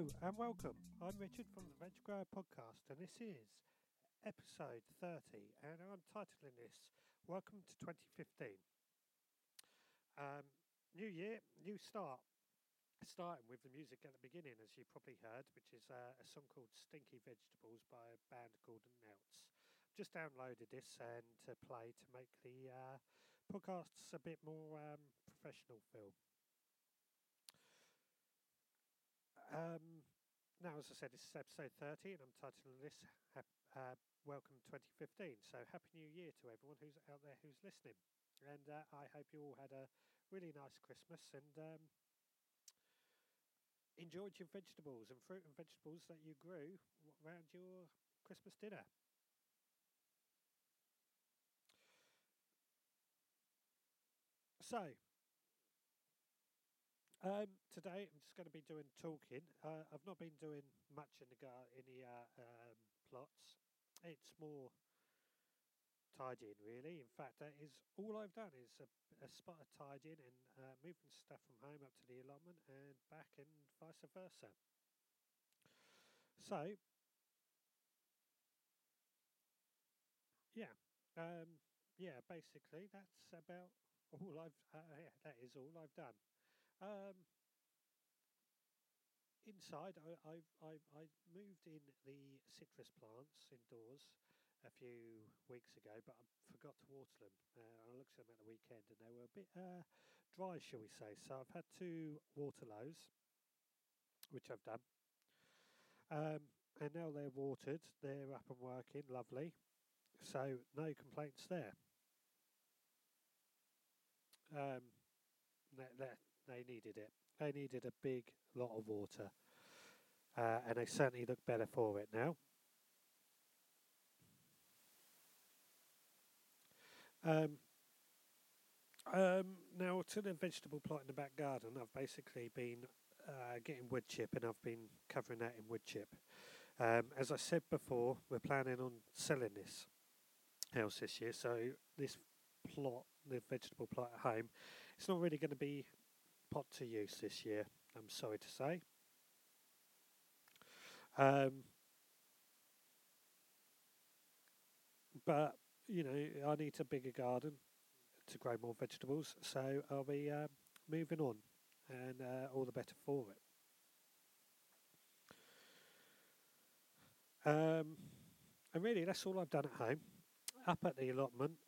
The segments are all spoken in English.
and welcome. I'm Richard from the Veg Grower Podcast, and this is episode 30, and I'm titling this Welcome to 2015. New year, new start. Starting with the music at the beginning, as you probably heard, which is a song called Stinky Vegetables by a band called Nouts. Just downloaded this and to play to make the podcasts a bit more professional feel. Now, as I said, this is episode 30, and I'm titling this Welcome 2015. So, Happy New Year to everyone who's out there who's listening. And I hope you all had a really nice Christmas and enjoyed your vegetables and fruit and vegetables that you grew around your Christmas dinner. So, today I'm just going to be doing talking. I've not been doing much in the plots. It's more tidying, really. In fact, that is all I've done is a spot of tidying and moving stuff from home up to the allotment and back and vice versa. So, yeah, basically that's about all that is all I've done. Um, Inside, I moved in the citrus plants indoors a few weeks ago, but I forgot to water them. I looked at them at the weekend, and they were a bit dry, shall we say? So I've had to water those, which I've done, and now they're watered. They're up and working, lovely. So no complaints there. Um, they, they needed it. They needed a big lot of water, and they certainly look better for it now. Um, Now, to the vegetable plot in the back garden, I've basically been getting wood chip and I've been covering that in wood chip. As I said before, we're planning on selling this house this year, so this plot, the vegetable plot at home, it's not really going to be put to use this year, I'm sorry to say. Um, but, you know, I need a bigger garden to grow more vegetables, so I'll be moving on, and all the better for it. Um, and really, that's all I've done at home. Up at the allotment,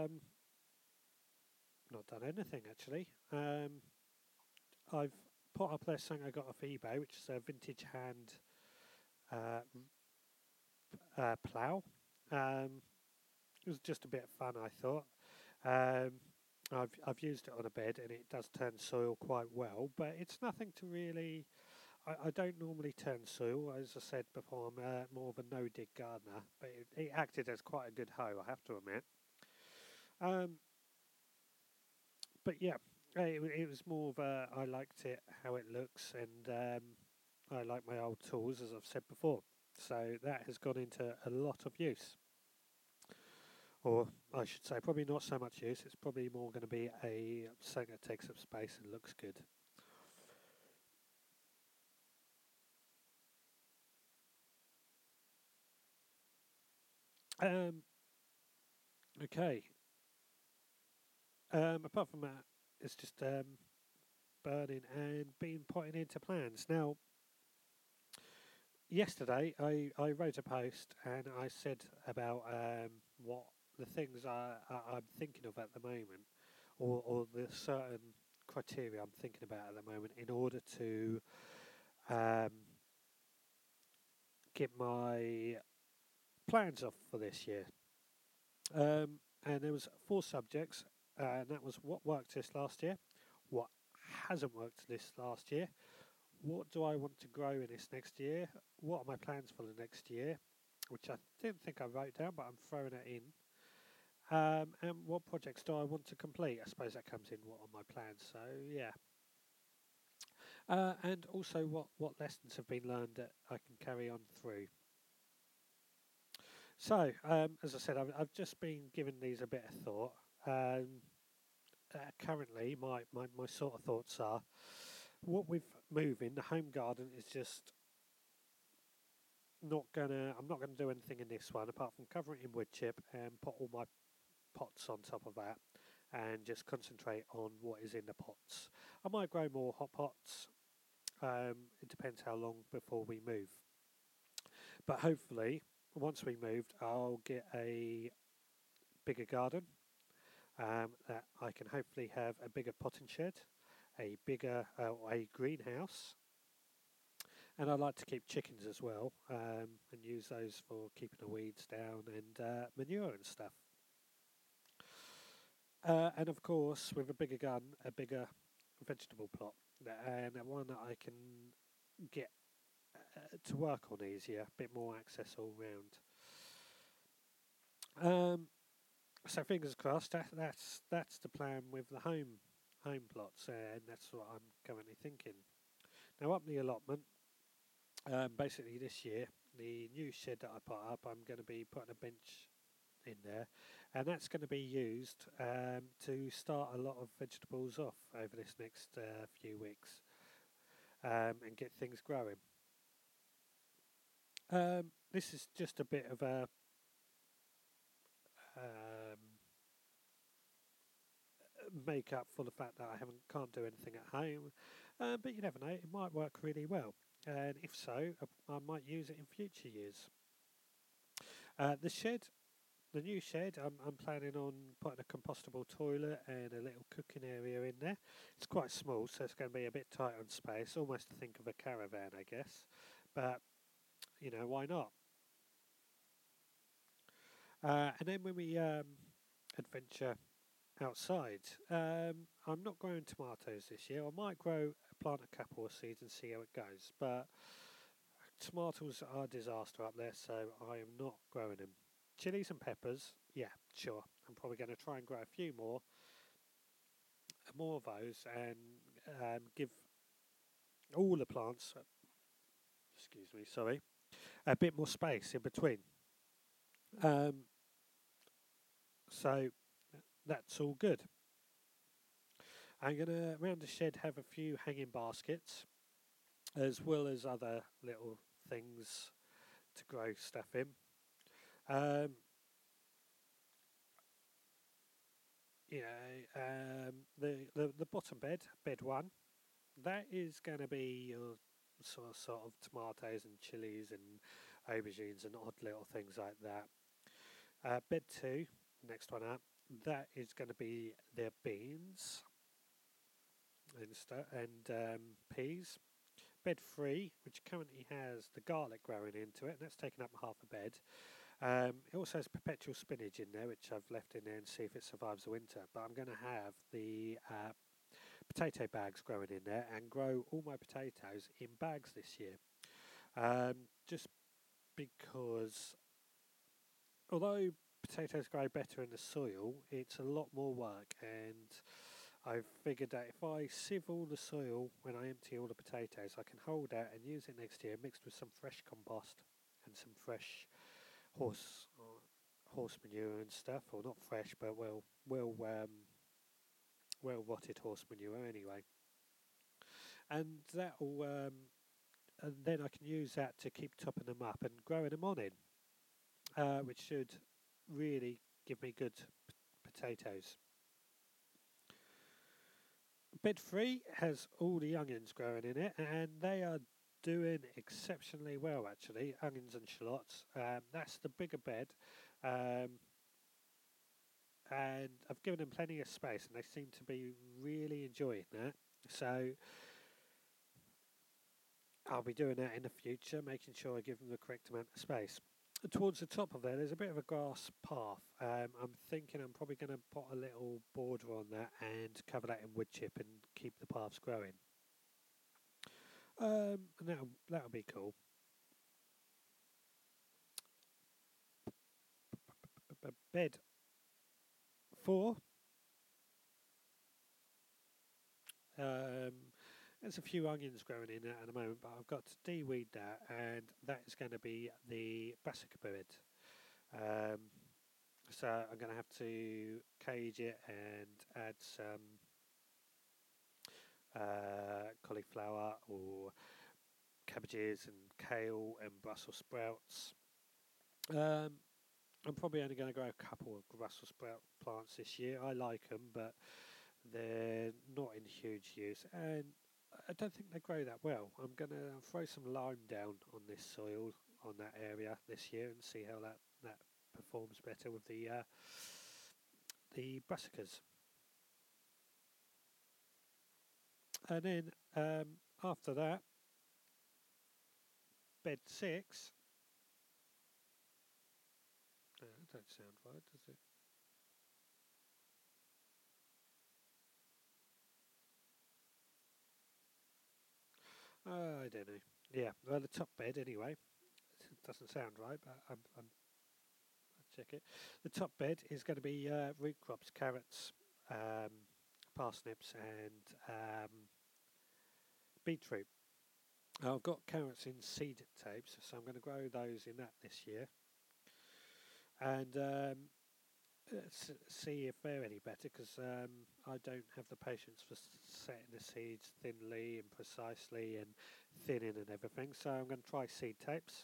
not done anything actually. I've put up there something I got off eBay, which is a vintage hand uh, plough. Um, it was just a bit of fun, I thought. Um, I've used it on a bed, and it does turn soil quite well, but it's nothing to really. I don't normally turn soil, as I said before. I'm more of a no-dig gardener, but it acted as quite a good hoe, I have to admit. Um, but yeah, it was more of a. I liked it how it looks, and I like my old tools, as I've said before. So that has gone into a lot of use, or I should say, probably not so much use. It's probably more going to be a something that takes up space and looks good. Um, okay. Apart from that, it's just burning and being putting into plans. Now, yesterday I wrote a post and I said about what the things I'm thinking of at the moment, or the certain criteria I'm thinking about at the moment in order to um, get my plans off for this year. And there was four subjects, and that was what worked this last year, what hasn't worked this last year, what do I want to grow in this next year, what are my plans for the next year, which I didn't think I wrote down, but I'm throwing it in. And what projects do I want to complete? I suppose that comes in what are my plans. So yeah, and also what lessons have been learned that I can carry on through. So as I said, I've just been giving these a bit of thought. Currently, my sort of thoughts are what with moving, the home garden is just I'm not gonna do anything in this one apart from cover it in wood chip and put all my pots on top of that, and just concentrate on what is in the pots. I might grow more hot pots. It depends how long before we move. But hopefully, once we moved, I'll get a bigger garden, that I can hopefully have a bigger potting shed, a greenhouse, and I like to keep chickens as well, and use those for keeping the weeds down and manure and stuff. And of course, with a bigger garden, a bigger vegetable plot, and one that I can get to work on easier, a bit more access all round. So fingers crossed. That's the plan with the home plots, and that's what I'm currently thinking. Now up the allotment, basically this year, the new shed that I put up, I'm going to be putting a bench in there, and that's going to be used to start a lot of vegetables off over this next few weeks, and get things growing. This is just a bit of a um, make up for the fact that I haven't can't do anything at home, but you never know, it might work really well, and if so, I might use it in future years. The shed, the new shed, I'm planning on putting a compostable toilet and a little cooking area in there. It's quite small, so it's going to be a bit tight on space, almost to think of a caravan, I guess, but why not? And then when we adventure outside, I'm not growing tomatoes this year. I might plant a couple of seeds and see how it goes, but tomatoes are a disaster up there, so I am not growing them. Chilies and peppers, yeah, sure. I'm probably going to try and grow a few more of those, and give all the plants, excuse me, sorry, a bit more space in between. Um, so that's all good. I'm going to, around the shed, have a few hanging baskets, as well as other little things to grow stuff in. Um, the bottom bed one, that is going to be your sort of tomatoes and chilies and aubergines and odd little things like that. Bed two, next one up, that is going to be their beans and peas. Bed three, which currently has the garlic growing into it, and that's taken up half a bed. It also has perpetual spinach in there, which I've left in there and see if it survives the winter. But I'm going to have the potato bags growing in there and grow all my potatoes in bags this year. Just because, although potatoes grow better in the soil, it's a lot more work, and I've figured that if I sieve all the soil when I empty all the potatoes, I can hold that and use it next year mixed with some fresh compost and some fresh horse horse manure and stuff, or not fresh, but well rotted horse manure anyway. And and then I can use that to keep topping them up and growing them on in, which should really give me good potatoes. Bed three has all the onions growing in it, and they are doing exceptionally well actually. Onions and shallots. That's the bigger bed, um, and I've given them plenty of space, and they seem to be really enjoying that. So I'll be doing that in the future, making sure I give them the correct amount of space. Towards the top of there, there's a bit of a grass path. I'm thinking I'm probably going to put a little border on that and cover that in wood chip and keep the paths growing. And that'll be cool. Bed four. Um, there's a few onions growing in there at the moment, but I've got to de-weed that, and that is going to be the brassica bed. Um, so I'm going to have to cage it and add some cauliflower or cabbages and kale and Brussels sprouts. I'm probably only going to grow a couple of Brussels sprout plants this year. I like them, but they're not in huge use, and I don't think they grow that well. I'm going to throw some lime down on this soil, on that area this year, and see how that performs better with the brassicas. And then after that, bed 6. That don't sound right, does it? I don't know. Yeah, well, the top bed anyway. It doesn't sound right, but I'll check it. The top bed is going to be root crops, carrots, um, parsnips, and beetroot. I've got carrots in seed tapes, so I'm going to grow those in that this year, and see if they're any better, because I don't have the patience for setting the seeds thinly and precisely and thinning and everything. So I'm going to try seed tapes.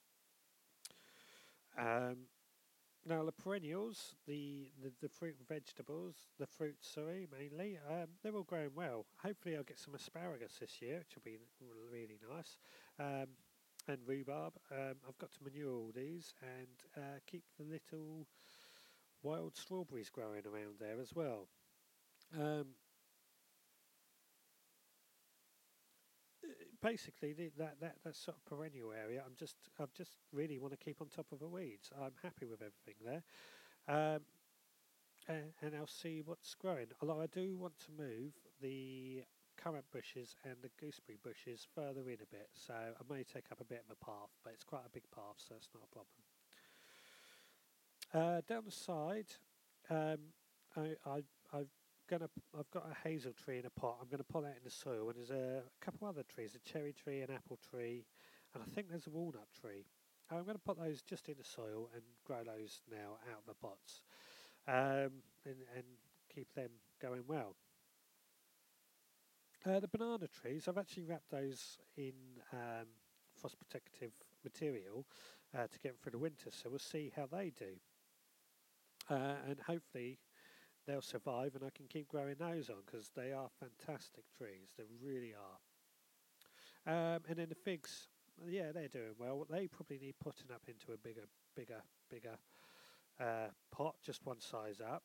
Um, Now the perennials, the fruit and vegetables, the fruits, sorry, mainly, they're all growing well. Hopefully I'll get some asparagus this year, which will be really nice, and rhubarb. I've got to manure all these and keep the little wild strawberries growing around there as well. Um, Basically, that sort of perennial area, I just really want to keep on top of the weeds. I'm happy with everything there. Um, and I'll see what's growing. Although I do want to move the currant bushes and the gooseberry bushes further in a bit, so I may take up a bit of a path, but it's quite a big path, so it's not a problem. Down the side, um, I've I've got a hazel tree in a pot. I'm going to put that in the soil, and there's a couple other trees: a cherry tree, an apple tree, and I think there's a walnut tree. I'm going to put those just in the soil and grow those now out of the pots, and keep them going well. The banana trees, I've actually wrapped those in frost protective material to get them through the winter, so we'll see how they do. And hopefully they'll survive and I can keep growing those on, because they are fantastic trees, they really are. And then the figs, yeah, they're doing well. They probably need putting up into a bigger pot, just one size up.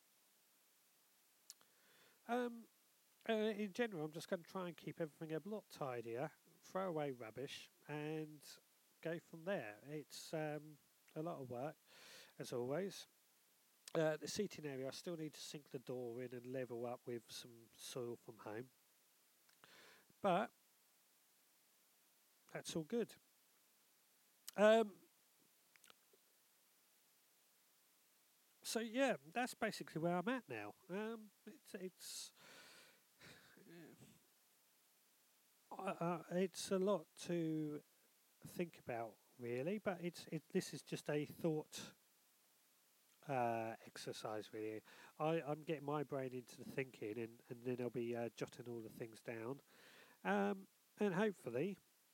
Um, in general, I'm just going to try and keep everything a lot tidier, throw away rubbish, and go from there. It's a lot of work, as always. The seating area, I still need to sink the door in and level up with some soil from home, but that's all good. Um, so yeah, that's basically where I'm at now. It's a lot to think about, really, but this is just a thought exercise, really. I'm getting my brain into the thinking, and then I'll be jotting all the things down, and hopefully,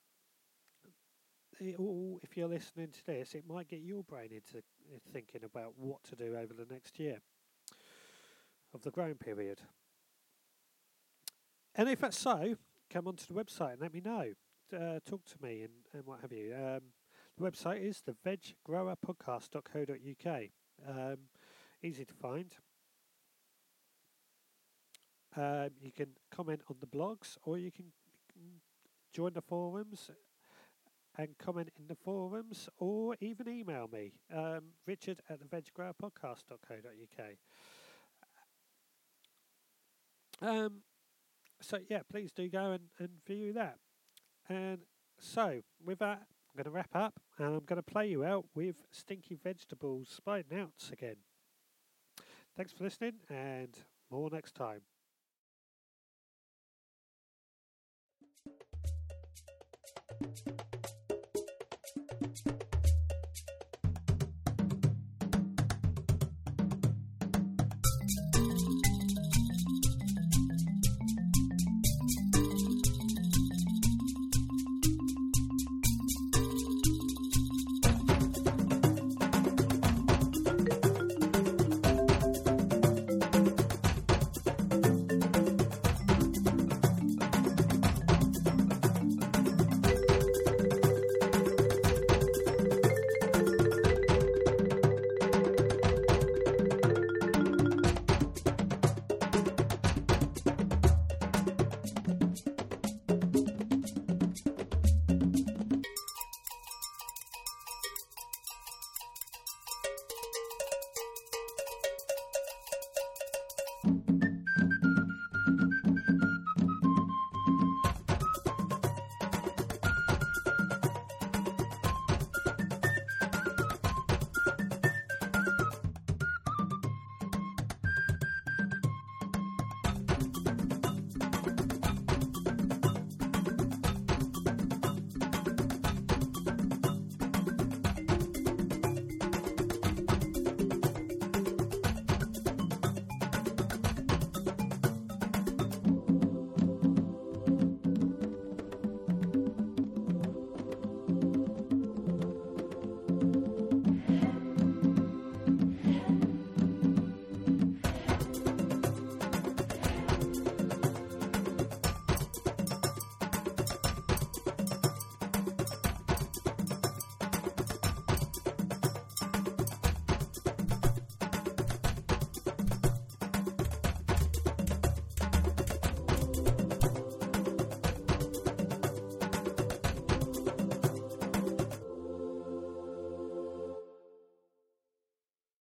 if you're listening to this, it might get your brain into thinking about what to do over the next year of the growing period. And if that's so, come onto the website and let me know. Talk to me and what have you. The website is the veggrowerpodcast.co.uk. Um, Easy to find. You can comment on the blogs, or you can join the forums and comment in the forums, or even email me, Richard at the veggrowerpodcast.co.uk. Um, so, yeah, please do go and view that. And so, with that, I'm going to wrap up, and I'm going to play you out with Stinky Vegetables Spider Outs again. Thanks for listening, and more next time.